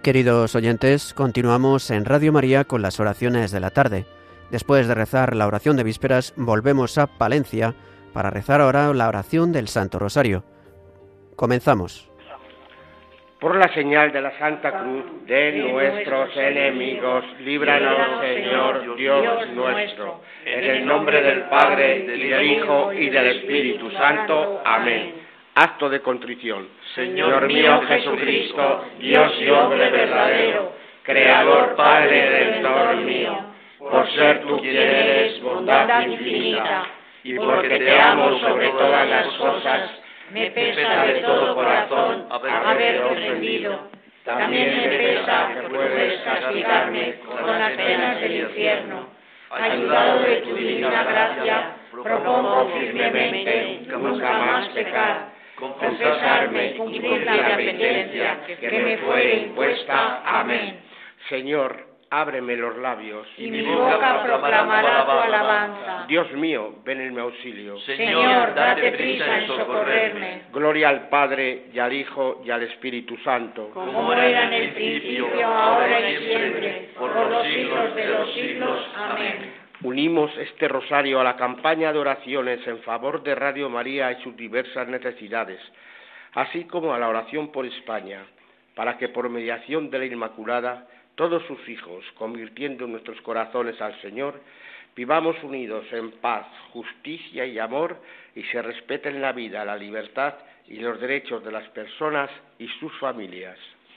Queridos oyentes, continuamos en Radio María con las oraciones de la tarde. Después de rezar la oración de vísperas, volvemos a Palencia para rezar ahora la oración del Santo Rosario. Comenzamos. Por la señal de la Santa Cruz de nuestros enemigos, líbranos, Señor Dios nuestro, en el nombre del Padre, y del Hijo, y del Espíritu Santo. Amén. Acto de contrición. Señor mío Jesucristo, Dios y hombre verdadero, Creador, Padre, Redentor mío, por ser tú quien eres bondad infinita, y porque te amo sobre todas las cosas, me pesa de todo corazón haberte ofendido. También me pesa que puedes castigarme con las penas del infierno. Ayudado de tu divina gracia, propongo firmemente nunca más pecar, confesarme y cumplir la penitencia que me fue impuesta. Amén. Señor, ábreme los labios, y mi boca proclamará tu alabanza. Dios mío, ven en mi auxilio. Señor, date prisa en socorrerme. Gloria al Padre, y al Hijo, y al Espíritu Santo. Como era en el principio, ahora y siempre, por los siglos de los siglos. Amén. Unimos este rosario a la campaña de oraciones en favor de Radio María y sus diversas necesidades, así como a la oración por España, para que por mediación de la Inmaculada, todos sus hijos, convirtiendo nuestros corazones al Señor, vivamos unidos en paz, justicia y amor, y se respeten la vida, la libertad y los derechos de las personas y sus familias.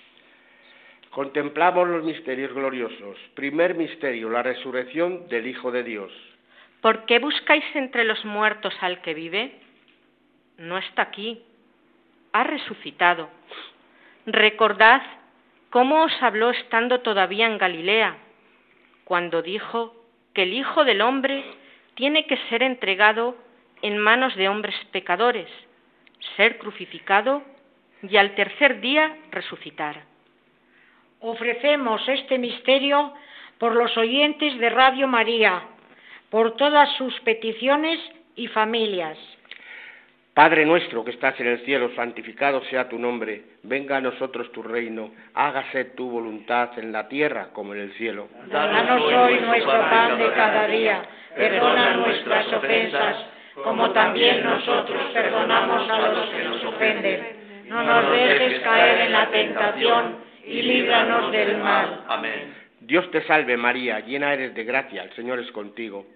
Contemplamos los misterios gloriosos. Primer misterio, la resurrección del Hijo de Dios. ¿Por qué buscáis entre los muertos al que vive? No está aquí, ha resucitado. Recordad cómo os habló estando todavía en Galilea, cuando dijo que el Hijo del Hombre tiene que ser entregado en manos de hombres pecadores, ser crucificado y al tercer día resucitar. Ofrecemos este misterio por los oyentes de Radio María, por todas sus peticiones y familias. Padre nuestro que estás en el cielo, santificado sea tu nombre, venga a nosotros tu reino, hágase tu voluntad en la tierra como en el cielo. Danos hoy nuestro pan de cada día, perdona nuestras ofensas, como también nosotros perdonamos a los que nos ofenden. No nos dejes caer en la tentación y líbranos del mal. Amén. Dios te salve María, llena eres de gracia, el Señor es contigo.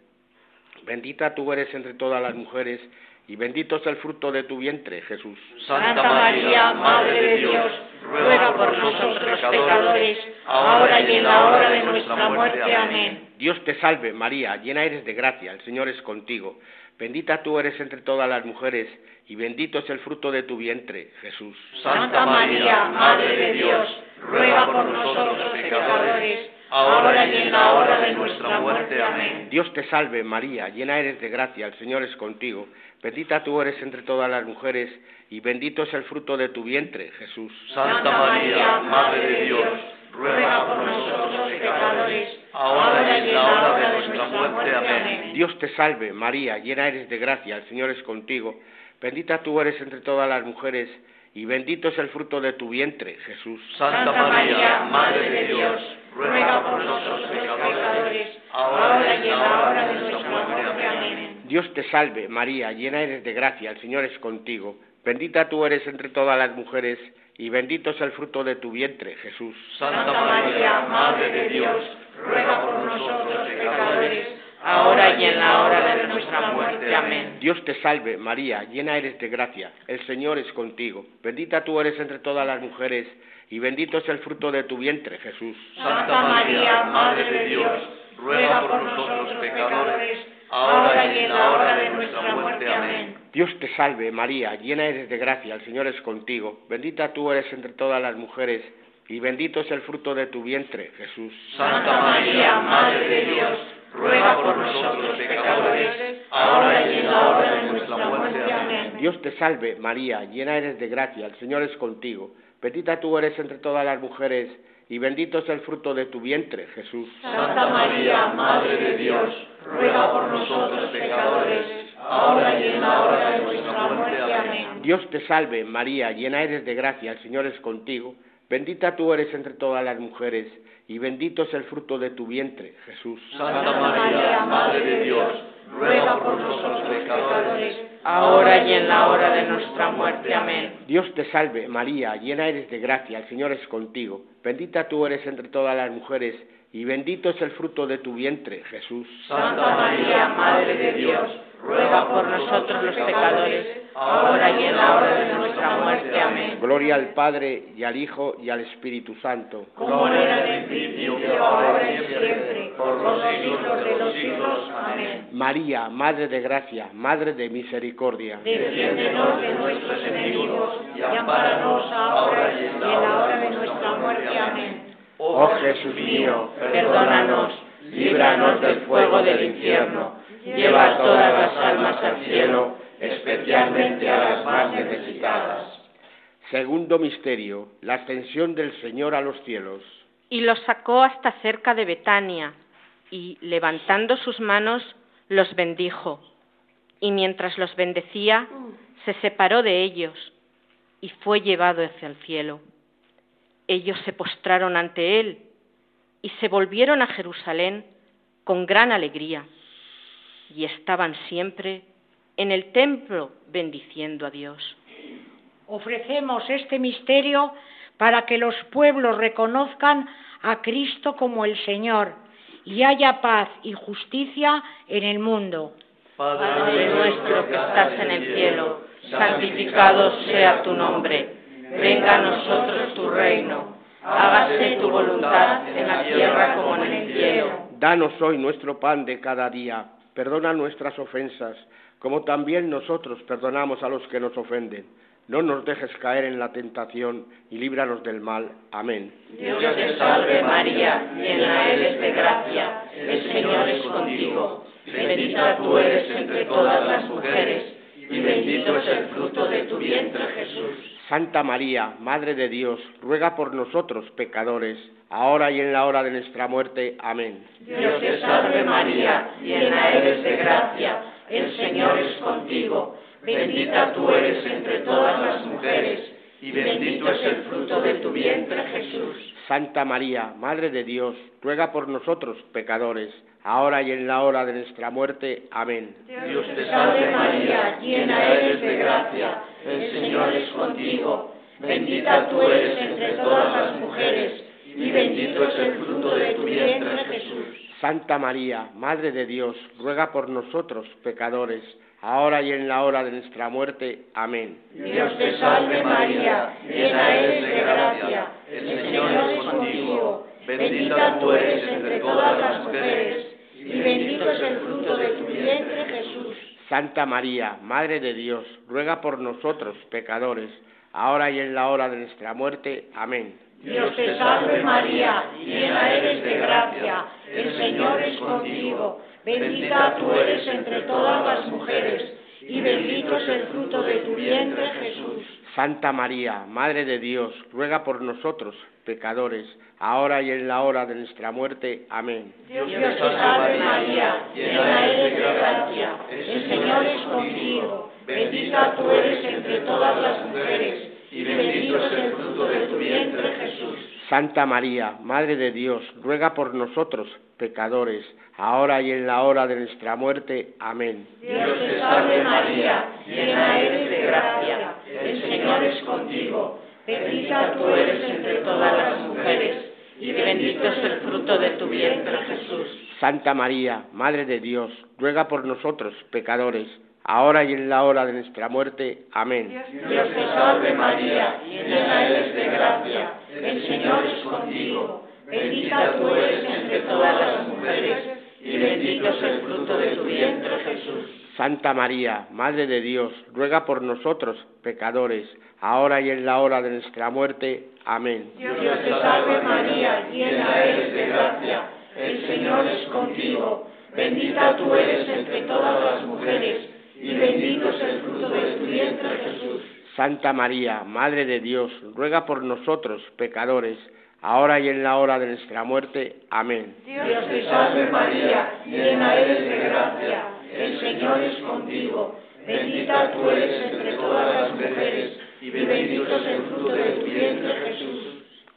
Bendita tú eres entre todas las mujeres, y bendito es el fruto de tu vientre, Jesús. Santa María, Madre de Dios, ruega por nosotros pecadores, ahora y en la hora de nuestra muerte. Amén. Dios te salve María, llena eres de gracia, el Señor es contigo. Bendita tú eres entre todas las mujeres, y bendito es el fruto de tu vientre, Jesús. Santa María, Madre de Dios, ruega por nosotros pecadores, ahora y en la hora de nuestra muerte. Amén. Dios te salve María, llena eres de gracia, el Señor es contigo. Bendita tú eres entre todas las mujeres, y bendito es el fruto de tu vientre, Jesús. Santa María, Madre de Dios, ruega por nosotros pecadores, ahora y en la hora de nuestra muerte. Amén. Dios te salve María, llena eres de gracia, el Señor es contigo. Bendita tú eres entre todas las mujeres, y bendito es el fruto de tu vientre, Jesús. Santa María, Madre de Dios, ruega por nosotros pecadores, ahora y en la hora de nuestra muerte. Amén. Dios te salve María, llena eres de gracia, el Señor es contigo. Bendita tú eres entre todas las mujeres, y bendito es el fruto de tu vientre, Jesús. Santa María, Madre de Dios, ruega por nosotros pecadores, ahora y en la hora de nuestra muerte. Amén. Dios te salve María, llena eres de gracia, el Señor es contigo. Bendita tú eres entre todas las mujeres, y bendito es el fruto de tu vientre, Jesús. Santa María, Madre de Dios, ruega por nosotros pecadores, ahora y en la hora de nuestra muerte. Amén. Dios te salve María, llena eres de gracia, el Señor es contigo. Bendita tú eres entre todas las mujeres, y bendito es el fruto de tu vientre, Jesús. Santa María, Madre de Dios, ruega por nosotros pecadores, ahora y en la hora de nuestra muerte. Amén. Dios te salve María, llena eres de gracia, el Señor es contigo. Bendita tú eres entre todas las mujeres, y bendito es el fruto de tu vientre, Jesús. Santa María, Madre de Dios, ruega por nosotros pecadores, ahora y en la hora de nuestra muerte. Amén. Dios te salve María, llena eres de gracia, el Señor es contigo. Bendita tú eres entre todas las mujeres, y bendito es el fruto de tu vientre, Jesús. Santa María, Madre de Dios, ruega por nosotros pecadores, ahora y en la hora de nuestra muerte. Amén. Dios te salve, María, llena eres de gracia, el Señor es contigo. Bendita tú eres entre todas las mujeres, y bendito es el fruto de tu vientre, Jesús. Santa María, Madre de Dios, ruega por nosotros los pecadores, ahora y en la hora de nuestra muerte. Amén. Gloria al Padre, y al Hijo, y al Espíritu Santo. Como era en el principio, ahora y siempre, por los siglos de los siglos. Amén. María, Madre de gracia, Madre de misericordia. Defiéndenos de nuestros enemigos y ampáranos ahora y en la hora de nuestra muerte. Amén. Oh Jesús mío, Perdónanos, líbranos del fuego del infierno, lleva a todas las almas al cielo, especialmente a las más necesitadas. Segundo misterio, la ascensión del Señor a los cielos. Y los sacó hasta cerca de Betania, y levantando sus manos, los bendijo. Y mientras los bendecía, se separó de ellos, y fue llevado hacia el cielo. Ellos se postraron ante él, y se volvieron a Jerusalén con gran alegría, y estaban siempre en el templo bendiciendo a Dios. Ofrecemos este misterio para que los pueblos reconozcan a Cristo como el Señor y haya paz y justicia en el mundo. Padre nuestro que estás en el cielo, santificado sea tu nombre. Venga a nosotros tu reino. Hágase tu voluntad en la tierra como en el cielo. Danos hoy nuestro pan de cada día. Perdona nuestras ofensas, como también nosotros perdonamos a los que nos ofenden. No nos dejes caer en la tentación y líbranos del mal. Amén. Dios te salve María, llena eres de gracia, el Señor es contigo. Bendita tú eres entre todas las mujeres, y bendito es el fruto de tu vientre, Jesús. Santa María, Madre de Dios, ruega por nosotros pecadores, ahora y en la hora de nuestra muerte. Amén. Dios te salve María, llena eres de gracia, el Señor es contigo. Bendita tú eres entre todas las mujeres, y bendito es el fruto de tu vientre, Jesús. Santa María, Madre de Dios, ruega por nosotros pecadores, ahora y en la hora de nuestra muerte. Amén. Dios te salve María, llena eres de gracia, el Señor es contigo. Bendita tú eres entre todas las mujeres, y bendito es el fruto de tu vientre, Jesús. Santa María, Madre de Dios, ruega por nosotros pecadores, ahora y en la hora de nuestra muerte. Amén. Dios te salve María, llena eres de gracia, el Señor es contigo. Bendita tú eres entre todas las mujeres, y bendito es el fruto de tu vientre, Jesús. Santa María, Madre de Dios, ruega por nosotros pecadores, ahora y en la hora de nuestra muerte. Amén. Dios te salve María, llena eres de gracia, el Señor es contigo. Bendita tú eres entre todas las mujeres, y bendito es el fruto de tu vientre, Jesús. Santa María, Madre de Dios, ruega por nosotros pecadores, ahora y en la hora de nuestra muerte. Amén. Dios te salve María, llena eres de gracia, el Señor es contigo. Bendita tú eres entre todas las mujeres, y bendito es el fruto de tu vientre, Jesús. Santa María, Madre de Dios, ruega por nosotros pecadores, ahora y en la hora de nuestra muerte. Amén. Dios te salve María, llena eres de gracia, el Señor es contigo. Bendita tú eres entre todas las mujeres, y bendito es el fruto de tu vientre, Jesús. Santa María, Madre de Dios, ruega por nosotros pecadores, ahora y en la hora de nuestra muerte. Amén. Dios te salve María, llena eres de gracia, el Señor es contigo. Bendita tú eres entre todas las mujeres, y bendito es el fruto de tu vientre, Jesús. Santa María, Madre de Dios, ruega por nosotros pecadores, ahora y en la hora de nuestra muerte. Amén. Dios te salve María, llena eres de gracia, el Señor es contigo. Bendita tú eres entre todas las mujeres, y bendito es el fruto de tu vientre, Jesús. Santa María, Madre de Dios, ruega por nosotros pecadores, ahora y en la hora de nuestra muerte. Amén. Dios te salve María, llena eres de gracia, el Señor es contigo. Bendita tú eres entre todas las mujeres, y bendito es el fruto de tu vientre, Jesús.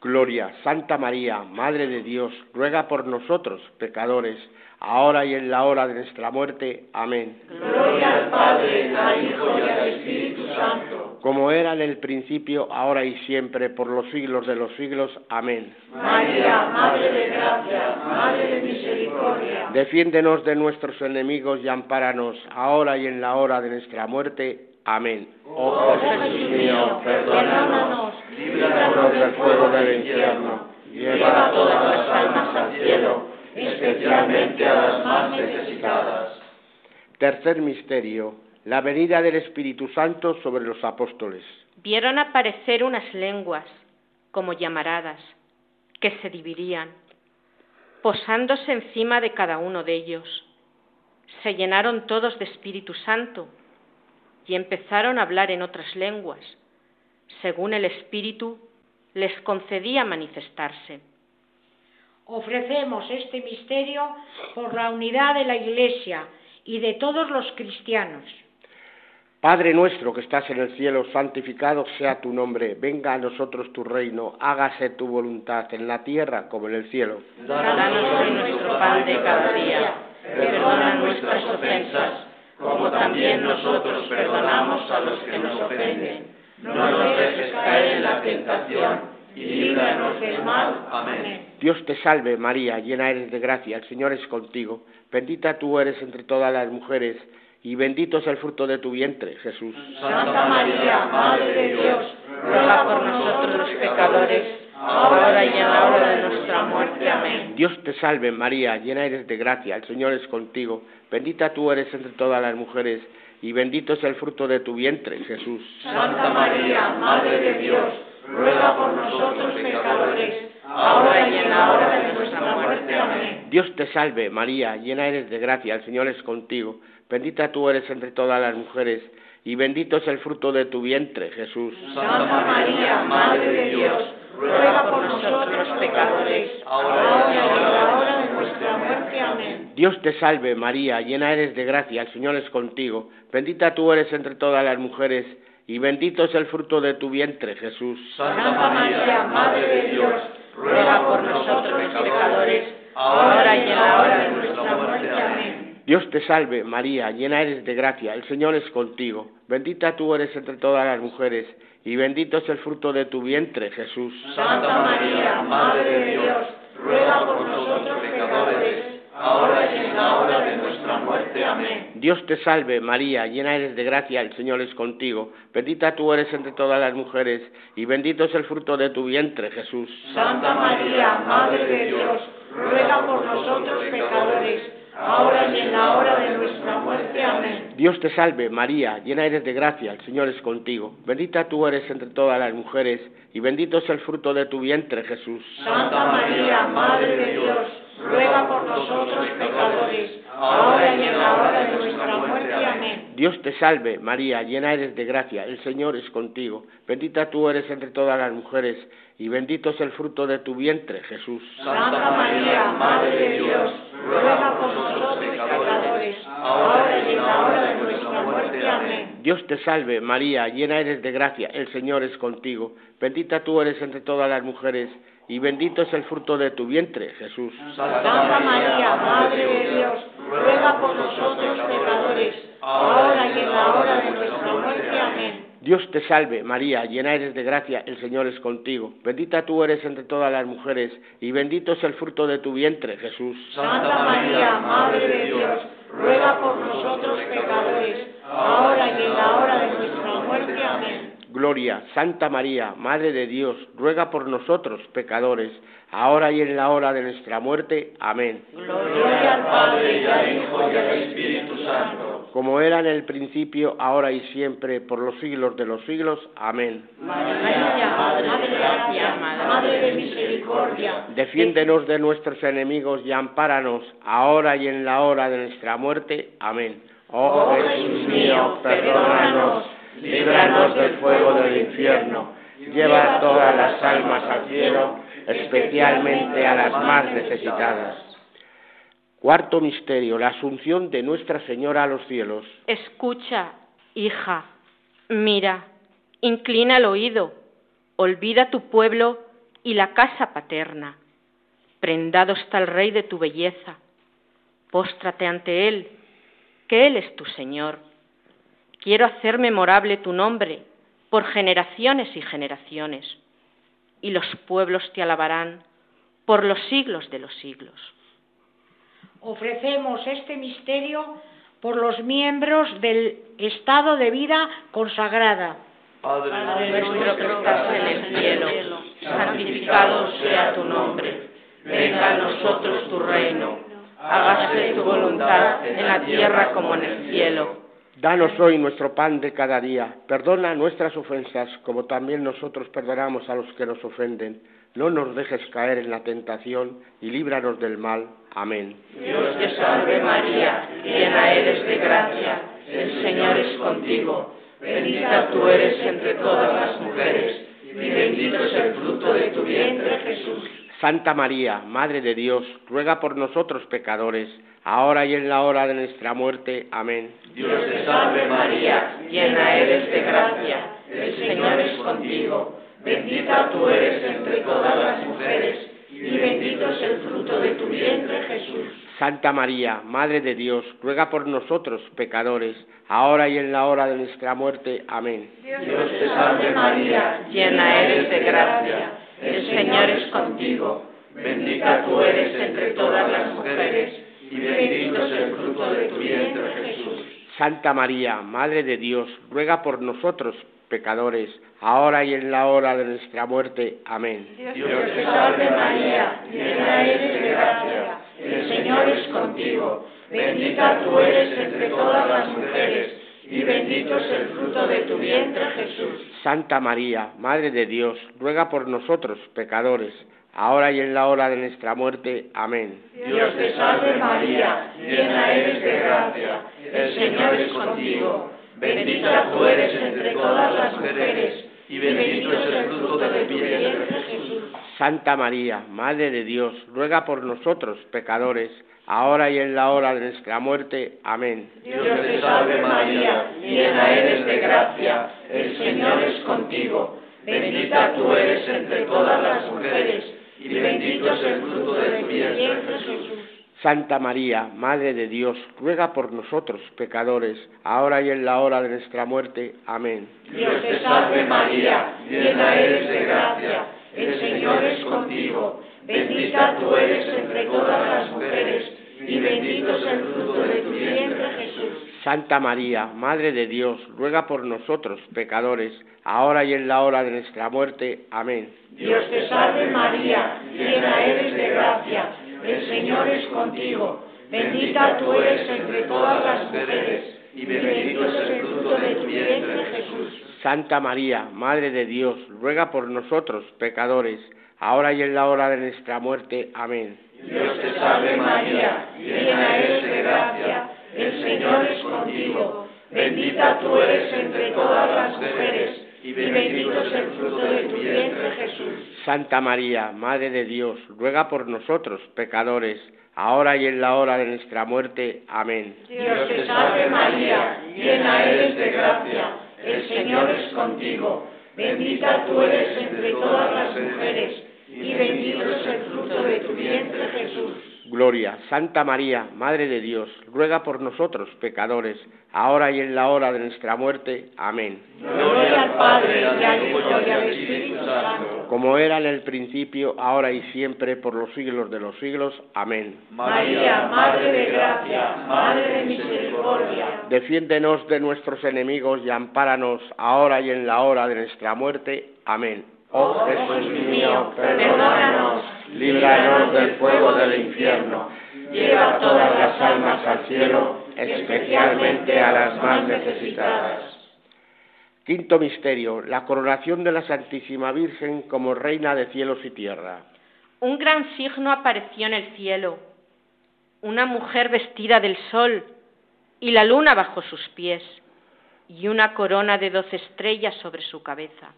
Gloria, Santa María, Madre de Dios, ruega por nosotros, pecadores, ahora y en la hora de nuestra muerte. Amén. Gloria al Padre, al Hijo y al Espíritu Santo. Como era en el principio, ahora y siempre, por los siglos de los siglos. Amén. María, Madre de gracia, Madre de misericordia. Defiéndenos de nuestros enemigos y ampáranos, ahora y en la hora de nuestra muerte. Amén. Oh Jesús mío, perdónanos, líbranos del fuego del infierno, lleva todas las almas al cielo, especialmente a las más necesitadas. Tercer misterio, la venida del Espíritu Santo sobre los apóstoles. Vieron aparecer unas lenguas, como llamaradas, que se dividían, posándose encima de cada uno de ellos. Se llenaron todos de Espíritu Santo y empezaron a hablar en otras lenguas, según el Espíritu les concedía manifestarse. Ofrecemos este misterio por la unidad de la Iglesia y de todos los cristianos. Padre nuestro que estás en el cielo, santificado sea tu nombre, venga a nosotros tu reino, hágase tu voluntad en la tierra como en el cielo. Danos hoy nuestro pan de cada día, perdona nuestras ofensas, como también nosotros perdonamos a los que nos ofenden. No nos dejes caer en la tentación y líbranos del mal. Amén. Dios te salve María, llena eres de gracia, el Señor es contigo, bendita tú eres entre todas las mujeres, y bendito es el fruto de tu vientre, Jesús. Santa María, Madre de Dios, ruega por nosotros los pecadores, ahora y en la hora de nuestra muerte. Amén. Dios te salve María, llena eres de gracia, el Señor es contigo, bendita tú eres entre todas las mujeres, y bendito es el fruto de tu vientre, Jesús. Santa María, Madre de Dios, ruega por nosotros pecadores, ahora y en la hora de nuestra muerte. Amén. Dios te salve María, llena eres de gracia, el Señor es contigo, bendita tú eres entre todas las mujeres, y bendito es el fruto de tu vientre, Jesús. Santa María, Madre de Dios, ruega por nosotros los pecadores, ahora y en la hora de nuestra muerte. Amén. Dios te salve María, llena eres de gracia, el Señor es contigo, bendita tú eres entre todas las mujeres, y bendito es el fruto de tu vientre, Jesús. Santa María, Madre de Dios, ruega por nosotros los pecadores, ahora y en la hora de nuestra muerte. Amén. Dios te salve María, llena eres de gracia, el Señor es contigo, bendita tú eres entre todas las mujeres, y bendito es el fruto de tu vientre, Jesús. Santa María, Madre de Dios, ruega por nosotros pecadores, ahora y en la hora de nuestra muerte. Amén. Dios te salve María, llena eres de gracia, el Señor es contigo, bendita tú eres entre todas las mujeres, y bendito es el fruto de tu vientre, Jesús. Santa María, Madre de Dios, ruega por nosotros pecadores, ahora y en la hora de nuestra muerte. Amén. Dios te salve María, llena eres de gracia, el Señor es contigo, bendita tú eres entre todas las mujeres, y bendito es el fruto de tu vientre, Jesús. Santa María, Madre de Dios, ruega por nosotros pecadores, ahora y en la hora de nuestra muerte. Amén. Dios te salve María, llena eres de gracia, el Señor es contigo, bendita tú eres entre todas las mujeres, y bendito es el fruto de tu vientre, Jesús. Santa María, Madre de Dios, ruega por nosotros pecadores, ahora y en la hora de nuestra muerte. Amén. Dios te salve María, llena eres de gracia, el Señor es contigo, bendita tú eres entre todas las mujeres, y bendito es el fruto de tu vientre, Jesús. Santa María, Madre de Dios, ruega por nosotros pecadores, ahora y en la hora de nuestra muerte. Amén. Dios te salve María, llena eres de gracia, el Señor es contigo, bendita tú eres entre todas las mujeres, y bendito es el fruto de tu vientre, Jesús. Santa María, Madre de Dios, ruega por nosotros pecadores, ahora y en la hora de nuestra muerte. Amén. Gloria, Santa María, Madre de Dios, ruega por nosotros, pecadores, ahora y en la hora de nuestra muerte. Amén. Gloria al Padre, y al Hijo, y al Espíritu Santo. Como era en el principio, ahora y siempre, por los siglos de los siglos. Amén. María, Madre de gracia, Madre de misericordia, Defiéndenos de nuestros enemigos y ampáranos, ahora y en la hora de nuestra muerte. Amén. Oh Jesús mío, perdónanos, líbranos del fuego del infierno, lleva todas las almas al cielo, especialmente a las más necesitadas. Cuarto misterio, la asunción de Nuestra Señora a los cielos. Escucha, hija, mira, inclina el oído, olvida tu pueblo y la casa paterna. Prendado está el Rey de tu belleza. Póstrate ante Él, que Él es tu Señor. Quiero hacer memorable tu nombre por generaciones y generaciones, y los pueblos te alabarán por los siglos de los siglos. Ofrecemos este misterio por los miembros del estado de vida consagrada. Padre nuestro que estás en el cielo, santificado sea tu nombre. Venga a nosotros tu reino. Hágase tu voluntad en la tierra como en el cielo. Danos hoy nuestro pan de cada día. Perdona nuestras ofensas, como también nosotros perdonamos a los que nos ofenden. No nos dejes caer en la tentación y líbranos del mal. Amén. Dios te salve María, llena eres de gracia. El Señor es contigo. Bendita tú eres entre todas las mujeres, y bendito es el fruto de tu vientre, Jesús. Santa María, Madre de Dios, ruega por nosotros pecadores, ahora y en la hora de nuestra muerte. Amén. Dios te salve María, llena eres de gracia, el Señor es contigo. Bendita tú eres entre todas las mujeres, y bendito es el fruto de tu vientre, Jesús. Santa María, Madre de Dios, ruega por nosotros pecadores, ahora y en la hora de nuestra muerte. Amén. Dios te salve María, llena eres de gracia, el Señor es contigo. Bendita tú eres entre todas las mujeres, y bendito es el fruto de tu vientre, Jesús. Santa María, Madre de Dios, ruega por nosotros pecadores, ahora y en la hora de nuestra muerte. Amén. Dios te salve María, llena eres de gracia, el Señor es contigo. Bendita tú eres entre todas las mujeres, y bendito es el fruto de tu vientre, Jesús. Santa María, Madre de Dios, ruega por nosotros pecadores, ahora y en la hora de nuestra muerte. Amén. Dios te salve María, llena eres de gracia, el Señor es contigo. Bendita tú eres entre todas las mujeres, y bendito es el fruto de tu vientre, Jesús. Santa María, Madre de Dios, ruega por nosotros pecadores, ahora y en la hora de nuestra muerte. Amén. Dios te salve María, llena eres de gracia, el Señor es contigo. Bendita tú eres entre todas las mujeres, y bendito es el fruto de tu vientre, Jesús. Santa María, Madre de Dios, ruega por nosotros pecadores, ahora y en la hora de nuestra muerte. Amén. Dios te salve María, llena eres de gracia, el Señor es contigo. Bendita tú eres entre todas las mujeres, y bendito es el fruto de tu vientre, Jesús. Santa María, Madre de Dios, ruega por nosotros pecadores, ahora y en la hora de nuestra muerte. Amén. Dios te salve María, llena eres de gracia, el Señor es contigo. Bendita tú eres entre todas las mujeres, y bendito es el fruto de tu vientre, Jesús. Santa María, Madre de Dios, ruega por nosotros pecadores, ahora y en la hora de nuestra muerte. Amén. Dios te salve María, llena eres de gracia, el Señor es contigo. Bendita tú eres entre todas las mujeres, y bendito es el fruto de tu vientre, Jesús. Santa María, Madre de Dios, ruega por nosotros pecadores, ahora y en la hora de nuestra muerte. Amén. Dios te salve María, llena eres de gracia, el Señor es contigo. Bendita tú eres entre todas las mujeres, y bendito es el fruto de tu vientre, Jesús. Gloria. Santa María, Madre de Dios, ruega por nosotros pecadores, ahora y en la hora de nuestra muerte. Amén. Gloria al Padre, y al Hijo, y al Espíritu Santo. Como era en el principio, ahora y siempre, por los siglos de los siglos. Amén. María, Madre de gracia, Madre de misericordia. Defiéndenos de nuestros enemigos y ampáranos, ahora y en la hora de nuestra muerte. Amén. Oh Jesús mío, perdónanos, líbranos del fuego del infierno, lleva todas las almas al cielo, especialmente a las más necesitadas. Quinto misterio, la coronación de la Santísima Virgen como Reina de cielos y tierra. Un gran signo apareció en el cielo, una mujer vestida del sol y la luna bajo sus pies, y una corona de 12 estrellas sobre su cabeza.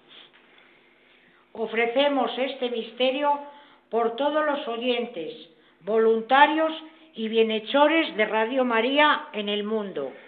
Ofrecemos este misterio por todos los oyentes, voluntarios y bienhechores de Radio María en el mundo.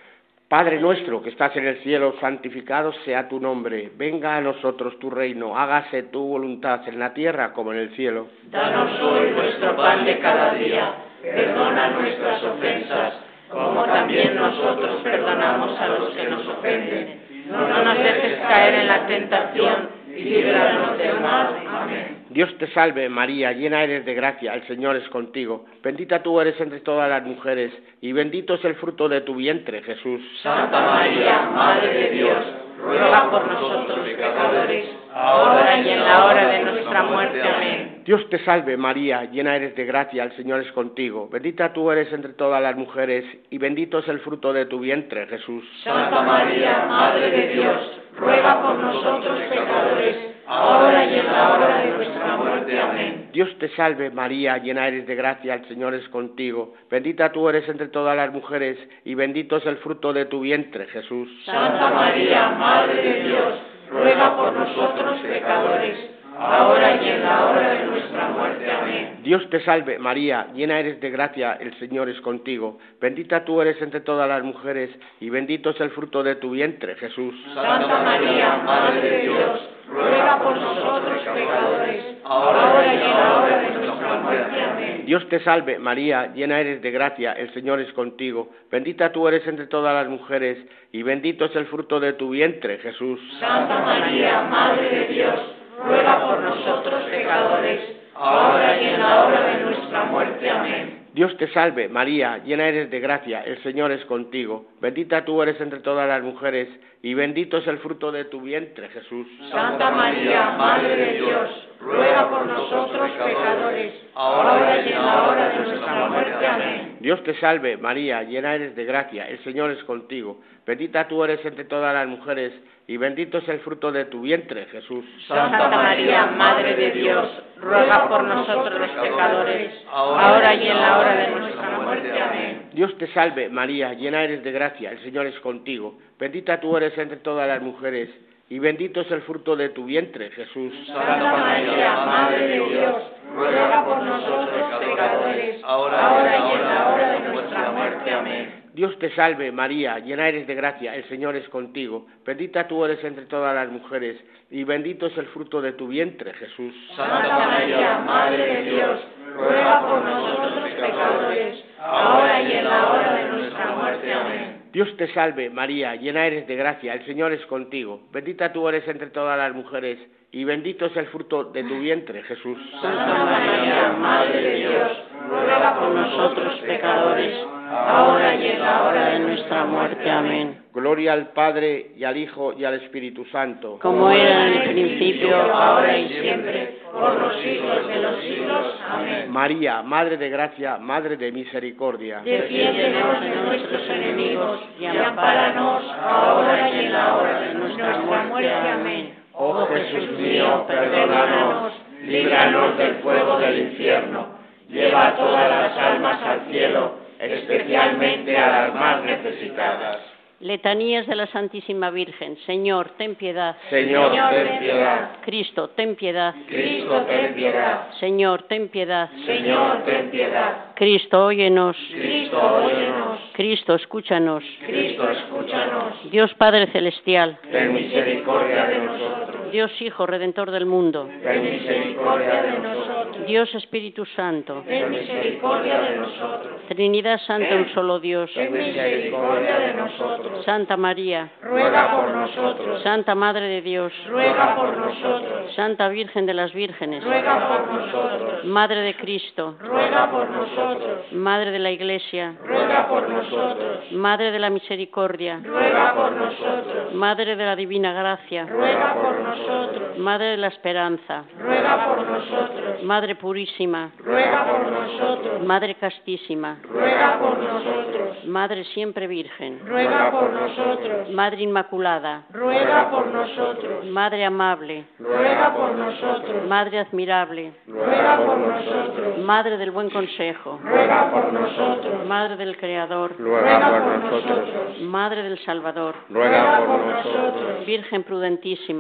Padre nuestro que estás en el cielo, santificado sea tu nombre. Venga a nosotros tu reino, hágase tu voluntad en la tierra como en el cielo. Danos hoy nuestro pan de cada día, perdona nuestras ofensas, como también nosotros perdonamos a los que nos ofenden. No nos dejes caer en la tentación y líbranos del mal. Amén. Dios te salve, María, llena eres de gracia, el Señor es contigo. Bendita tú eres entre todas las mujeres, y bendito es el fruto de tu vientre, Jesús. Santa María, Madre de Dios, ruega por nosotros pecadores, ahora y en la hora de nuestra muerte. Amén. Dios te salve, María, llena eres de gracia, el Señor es contigo. Bendita tú eres entre todas las mujeres, y bendito es el fruto de tu vientre, Jesús. Santa María, Madre de Dios, ruega por nosotros pecadores, ahora y en la hora de nuestra muerte. Amén. Dios te salve, María, llena eres de gracia, el Señor es contigo. Bendita tú eres entre todas las mujeres, y bendito es el fruto de tu vientre, Jesús. Santa María, Madre de Dios, ruega por nosotros pecadores, ahora y en la hora de nuestra muerte. Amén. Dios te salve, María, llena eres de gracia, el Señor es contigo. Bendita tú eres entre todas las mujeres, y bendito es el fruto de tu vientre, Jesús. Santa María, Madre de Dios, ruega por nosotros pecadores, ahora y en la hora de nuestra muerte. Amén. Dios te salve, María, llena eres de gracia, el Señor es contigo. Bendita tú eres entre todas las mujeres, y bendito es el fruto de tu vientre, Jesús. Santa María, Madre de Dios, ruega por nosotros pecadores, ahora y en la hora de nuestra muerte. Amén. Dios te salve, María, llena eres de gracia, el Señor es contigo. Bendita tú eres entre todas las mujeres, y bendito es el fruto de tu vientre, Jesús. Santa María, Madre de Dios, ruega por nosotros pecadores, ahora y en la hora de nuestra muerte. Amén. Dios te salve, María, llena eres de gracia, el Señor es contigo. Bendita tú eres entre todas las mujeres, y bendito es el fruto de tu vientre, Jesús. Santa María, Madre de Dios, ruega por nosotros los pecadores, ahora y en la hora de nuestra muerte. Amén. Dios te salve, María, llena eres de gracia, el Señor es contigo. Bendita tú eres entre todas las mujeres, y bendito es el fruto de tu vientre, Jesús. Santa María, Madre de Dios, ruega por nosotros pecadores, ahora y en la hora de nuestra muerte. Amén. Dios te salve, María, llena eres de gracia, el Señor es contigo. Bendita tú eres entre todas las mujeres, y bendito es el fruto de tu vientre, Jesús. Santa María, Madre de Dios, ruega por nosotros pecadores, ahora y en la hora de nuestra muerte. Amén. Dios te salve, María, llena eres de gracia, el Señor es contigo. Bendita tú eres entre todas las mujeres, y bendito es el fruto de tu vientre, Jesús. Santa María, Madre de Dios, ruega por nosotros pecadores, ahora y en la hora de nuestra muerte. Amén. Gloria al Padre, y al Hijo, y al Espíritu Santo. Como era en el principio, ahora y siempre, por los siglos de los siglos. Amén. María, Madre de gracia, Madre de misericordia. Defiéndenos de nuestros enemigos, y ampáranos ahora y en la hora de nuestra muerte. Amén. Oh Jesús mío, perdónanos, líbranos del fuego del infierno, lleva todas las almas al cielo, especialmente a las más necesitadas. Letanías de la Santísima Virgen. Señor, ten piedad. Señor, ten piedad. Cristo, ten piedad. Cristo, ten piedad. Señor, ten piedad. Señor, ten piedad. Cristo, óyenos. Cristo, óyenos. Cristo, escúchanos. Cristo, escúchanos. Dios Padre Celestial. Ten misericordia de nosotros. Dios Hijo, Redentor del mundo. Ten misericordia de nosotros. Dios Espíritu Santo. Ten misericordia de nosotros. Trinidad Santa, un solo Dios. Ten misericordia de nosotros. Santa María. Ruega por nosotros. Santa Madre de Dios. Ruega por nosotros. Santa Virgen de las Vírgenes. Ruega por nosotros. Madre de Cristo. Ruega por nosotros. Madre de la Iglesia. Ruega por nosotros. Madre de la Misericordia. Ruega por nosotros. Madre de la Divina Gracia. Ruega por nosotros. Madre de la Esperanza. Ruega por nosotros. Madre Purísima. Ruega por nosotros. Madre Castísima. Ruega por nosotros. Madre Siempre Virgen. Ruega por nosotros. Madre Inmaculada. Ruega por nosotros. Madre Amable. Ruega por nosotros. Madre Admirable. Ruega por nosotros. Madre del Buen Consejo. Ruega por nosotros. Madre del Creador. Ruega por nosotros. Madre del Salvador. Ruega por nosotros. Virgen prudentísima. Ruega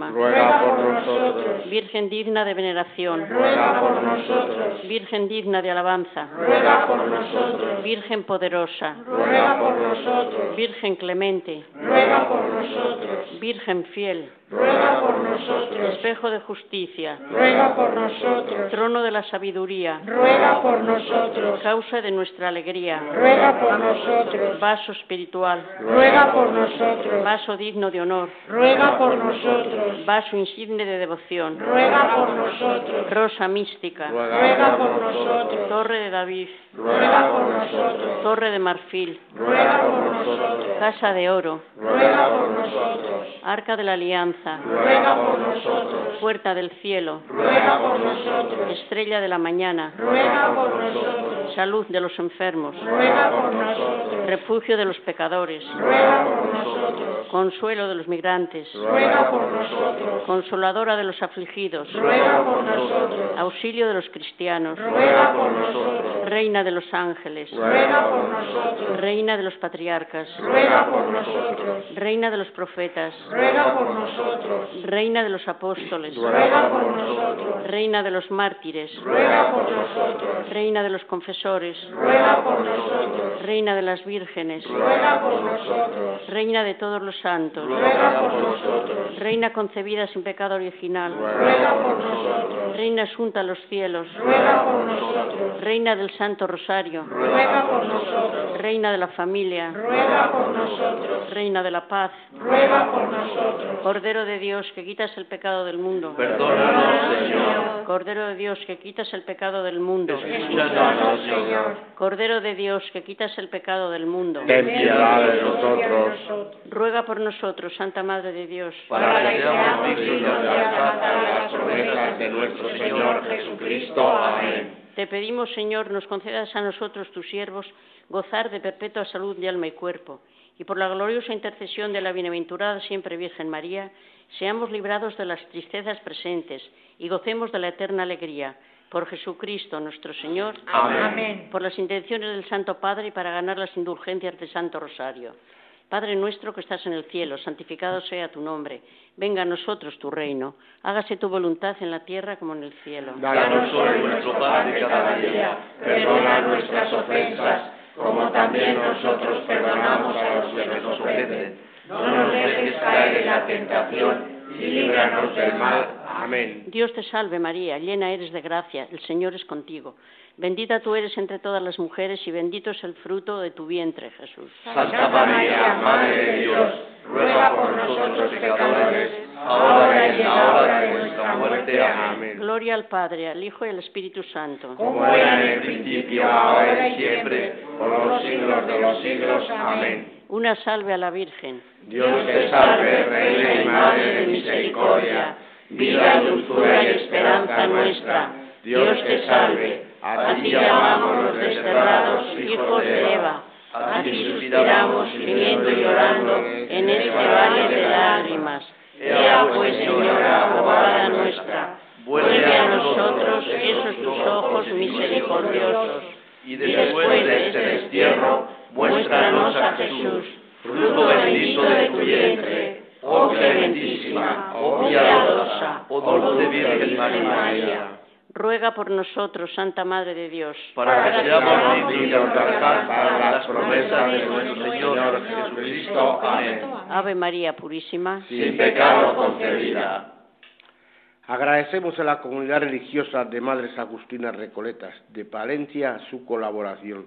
ruega por nosotros. Virgen digna de veneración, ruega por nosotros. Virgen digna de alabanza, Ruega por nosotros. Virgen poderosa, Ruega por nosotros. Virgen clemente, Ruega por nosotros. Virgen fiel, Ruega por nosotros. espejo de justicia, Ruega por nosotros. trono de la sabiduría, Ruega por nosotros. causa de nuestra alegría, Ruega por nosotros. vaso espiritual, Ruega por nosotros. vaso digno de honor, Ruega por nosotros. vaso insigne de devoción, Ruega por nosotros. rosa mística, Ruega por nosotros. torre de David, Ruega por nosotros. torre de marfil, Ruega por nosotros. casa de oro, Ruega por nosotros. arca de la alianza, Ruega por nosotros. puerta del cielo, Ruega por nosotros. estrella de la mañana, Ruega por nosotros. salud de los enfermos, Ruega por nosotros. refugio de los pecadores, Ruega por nosotros. consuelo de los migrantes, Ruega por nosotros. consoladora de los afligidos, Ruega por nosotros. auxilio de los cristianos, Ruega por nosotros. reina de los ángeles, Ruega por nosotros. reina de los patriarcas, Ruega por nosotros. reina de los profetas, Ruega por nosotros. reina de los apóstoles, Ruega por nosotros. reina de los mártires, Ruega por nosotros. reina de los confesores, Ruega por nosotros. reina de las vírgenes, Ruega por nosotros. reina de todos los santos, Ruega por nosotros. reina concebida sin pecado original, Ruega por nosotros. reina asunta a los cielos, Ruega por nosotros. reina del Santo Rosario, Ruega por nosotros. reina de la familia, Ruega por nosotros. reina de la paz, Ruega por nosotros. Cordero de Dios que quitas el pecado del mundo, Perdónanos, Señor. Cordero de Dios que quitas el pecado del mundo, Escúchanos, Señor. Cordero de Dios que quitas el pecado del mundo, Ten piedad de nosotros. ruega por nosotros, Santa Madre de Dios, Para que seamos dignos de alcanzar las promesas de nuestro Señor Jesucristo. Amén. Te pedimos, Señor, nos concedas a nosotros, tus siervos, gozar de perpetua salud de alma y cuerpo, y por la gloriosa intercesión de la bienaventurada siempre Virgen María, seamos librados de las tristezas presentes y gocemos de la eterna alegría. Por Jesucristo nuestro Señor. Amén. Por las intenciones del Santo Padre y para ganar las indulgencias del Santo Rosario. Padre nuestro que estás en el cielo, santificado sea tu nombre. Venga a nosotros tu reino. Hágase tu voluntad en la tierra como en el cielo. Danos hoy nuestro pan de cada día. Perdona nuestras ofensas, como también nosotros perdonamos a los que nos ofenden. No nos dejes caer en la tentación y líbranos del mal. Amén. Dios te salve María, llena eres de gracia, el Señor es contigo. Bendita tú eres entre todas las mujeres y bendito es el fruto de tu vientre, Jesús. Santa María, Madre de Dios, ruega por nosotros pecadores, ahora y en la hora de nuestra muerte. Amén. Gloria al Padre, al Hijo y al Espíritu Santo. Como era en el principio, ahora y siempre, por los siglos de los siglos. Amén. Una salve a la Virgen. Dios te salve, Reina y Madre de misericordia, vida, dulzura y esperanza nuestra. Dios te salve. A ti llamamos los desterrados hijos de Eva. A ti suspiramos, gimiendo y llorando en este valle de lágrimas. Ea pues, Señora, abogada nuestra, Vuelve a nosotros esos tus ojos misericordiosos. y después de este destierro, muéstranos a Jesús, fruto bendito de tu vientre, oh clementísima, oh piadosa, oh dulce Virgen María. Ruega por nosotros, Santa Madre de Dios, Para que seamos dignos de alcanzar las promesas de nuestro Señor Jesucristo. Amén. Ave María Purísima, Sin pecado concebida. Agradecemos a la comunidad religiosa de Madres Agustinas Recoletas de Palencia su colaboración.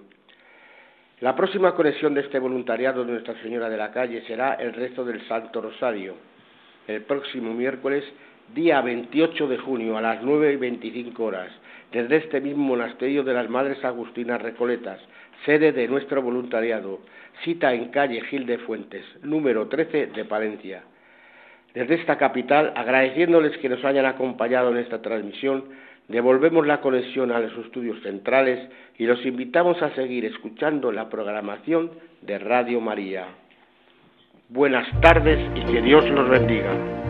La próxima conexión de este voluntariado de Nuestra Señora de la Calle será el rezo del Santo Rosario, el próximo miércoles, día 28 de junio a las 9:25 desde este mismo monasterio de las Madres Agustinas Recoletas, sede de nuestro voluntariado, cita en calle Gil de Fuentes, número 13 de Palencia. Desde esta capital, agradeciéndoles que nos hayan acompañado en esta transmisión, devolvemos la conexión a los estudios centrales y los invitamos a seguir escuchando la programación de Radio María. Buenas tardes y que Dios los bendiga.